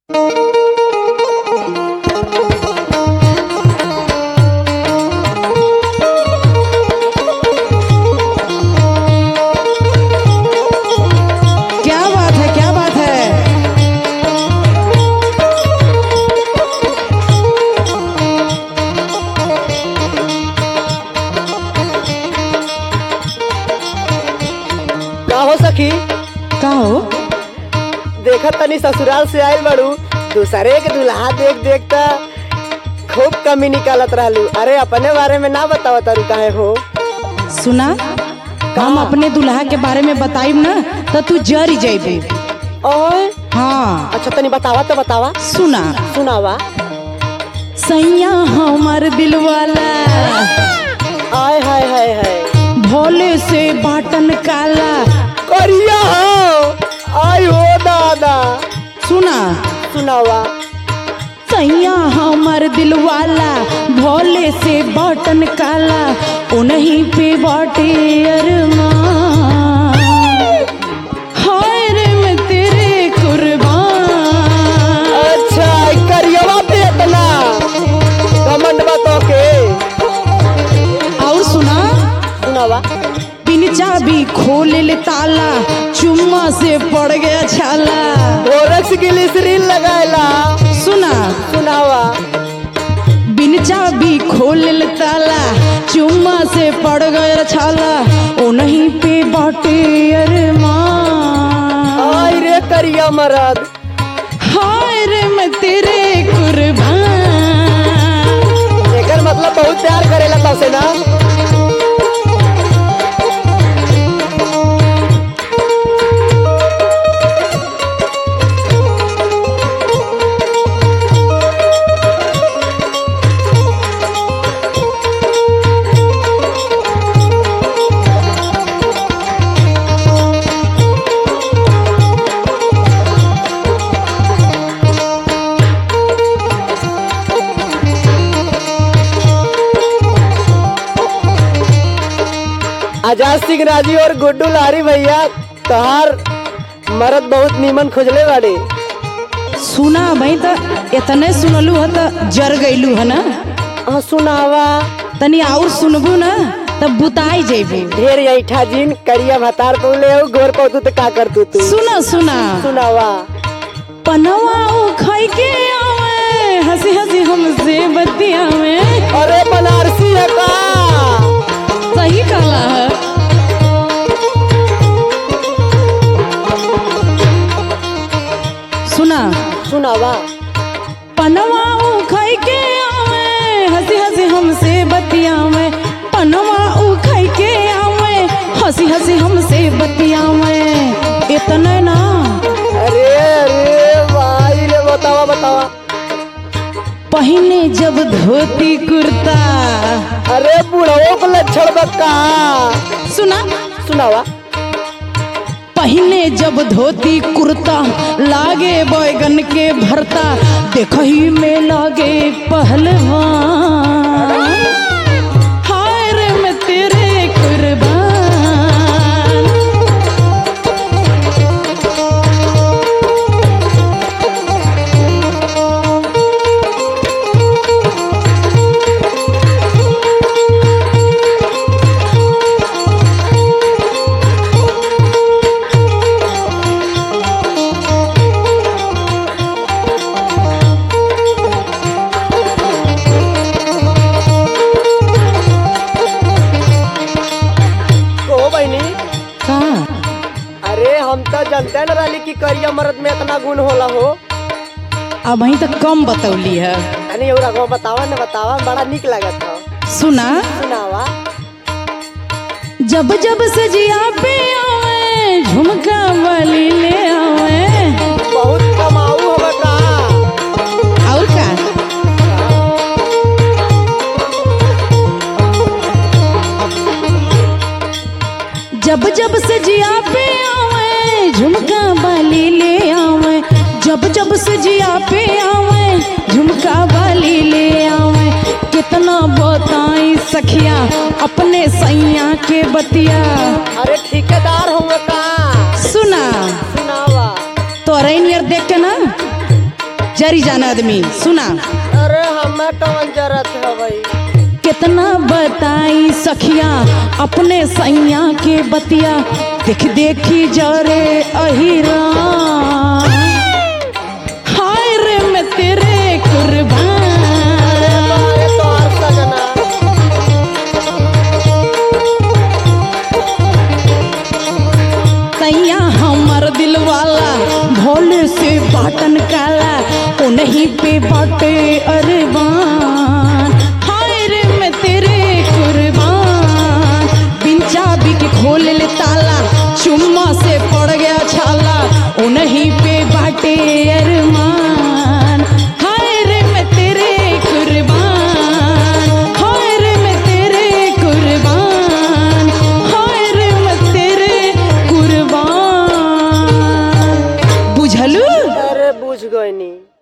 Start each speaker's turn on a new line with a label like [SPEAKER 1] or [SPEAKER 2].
[SPEAKER 1] सखी
[SPEAKER 2] का हो?
[SPEAKER 1] देखत तनी ससुराल से आयल बड़ू दूसरे के दुल्हा देख देख त खूब कमी निकालत रहलू। अरे अपने बारे में ना बतावा तारू काहे हो?
[SPEAKER 2] सुना, हम अपने दुल्हा के बारे में बताइब ना तो तू जरी जाइबे।
[SPEAKER 1] ओए
[SPEAKER 2] हाँ,
[SPEAKER 1] अच्छा तनी बतावा तो बतावा।
[SPEAKER 2] सुना,
[SPEAKER 1] सुनावा।
[SPEAKER 2] सैया हमार दिल वाला,
[SPEAKER 1] आय हाय हाय हाय,
[SPEAKER 2] भोले से बाटन काला,
[SPEAKER 1] करिया हो आय हो दादा।
[SPEAKER 2] सुना,
[SPEAKER 1] सुनावा।
[SPEAKER 2] सैया हमार दिल वाला, भोले से बाटन काला, उन्हीं पे बाटे अरमान, हाय रे मैं तेरे कुर्बान।
[SPEAKER 1] अच्छा करियावा पे इतना घमंड बातों के।
[SPEAKER 2] और सुना,
[SPEAKER 1] सुनावा।
[SPEAKER 2] बिन चाबी खोले ले ताला, चुम्मा से पड़ गया छाला।
[SPEAKER 1] गोरक्ष ग्लिसरीन लगाएला।
[SPEAKER 2] सुना,
[SPEAKER 1] सुनावा।
[SPEAKER 2] बिन चाबी खोले ले ताला, चुम्मा से पड़ गया छाला, ओ नहीं पे बाटे अरमान।
[SPEAKER 1] आय रे करिया मरद,
[SPEAKER 2] हाय रे मैं तेरे कुर्बान।
[SPEAKER 1] एकर मतलब बहुत प्यार करेला तब से ना। आजाद सिंह राजी और गुड्डू लारी भैया तोहार मरद बहुत नीमन खोजले बाड़े।
[SPEAKER 2] सुना भाई, तो इतने सुनलू है तो जर गईलू है ना।
[SPEAKER 1] हाँ सुनावा।
[SPEAKER 2] तनी और सुनबू ना तब बुताई जेबे।
[SPEAKER 1] ढेर ऐठा जिन करिया भतार पौले हो गोर पौतू तो का करतू तू?
[SPEAKER 2] सुना सुना,
[SPEAKER 1] सुनावा।
[SPEAKER 2] पनवा खाई के आवे, हंसी हंसी हमसे बतियावे।
[SPEAKER 1] अरे बनारसी है का?
[SPEAKER 2] सही कहला है। सुना,
[SPEAKER 1] सुनावा।
[SPEAKER 2] पनवा खाई के आवे, हंसी हंसी हमसे बतियावे। पनवा खाई के आवे, हंसी हंसी हमसे बतियावे। इतने ना।
[SPEAKER 1] अरे अरे भाई रे बतावा बतावा।
[SPEAKER 2] पहने जब धोती कुर्ता।
[SPEAKER 1] अरे बुढ़ाओ को लक्षण बक्का।
[SPEAKER 2] सुना,
[SPEAKER 1] सुनावा।
[SPEAKER 2] पहने जब धोती कुर्ता, लागे बैगन के भरता, देखही में लागे पहलवान। हाय रे मैं तेरे कुर्बान।
[SPEAKER 1] हम तो जानते न रही कि करिया मर्द में इतना गुण होला हो।
[SPEAKER 2] अब वही तो कम बतौली है।
[SPEAKER 1] अरे और बतावा न बतावा, बड़ा निक लागत हो।
[SPEAKER 2] सुना,
[SPEAKER 1] सुनावा।
[SPEAKER 2] जब जब सजिया पे आवे, झुमका वाली ले आवे।
[SPEAKER 1] बहुत कमाऊ होगा का?
[SPEAKER 2] और का? जब जब सजिया पे आवे, झुमका वाली ले आवे। जब जब सजिया पे आवे, झुमका वाली ले आवे। कितना बताई सखिया अपने सैया के बतिया।
[SPEAKER 1] अरे ठेकेदार होगा का?
[SPEAKER 2] सुना,
[SPEAKER 1] सुनावा।
[SPEAKER 2] तोरे नियर देख के ना जरी जाना आदमी सुना।
[SPEAKER 1] अरे हमें कौन जरूरत है भाई।
[SPEAKER 2] कितना बताई सखिया अपने सैया के बतिया, देख देखी जरे अहिरा, हाय रे मैं तेरे कुर्बान।
[SPEAKER 1] अरे तो और सजना
[SPEAKER 2] सैया हमर दिल वाला भोले से बाटन काला, ओ नहीं पे बाटे अरबान, हाय रे मैं तेरे कुर्बान। बिन चाबी के खोल ले ताला, चुम्मा से पड़ गया छाला, ओ नहीं पे बाटे अरमान, हाय रे मैं तेरे कुर्बान, हाय रे मैं तेरे कुर्बान, हाय रे मैं तेरे कुर्बान। बुझलू?
[SPEAKER 1] अरे बुझ गई नी।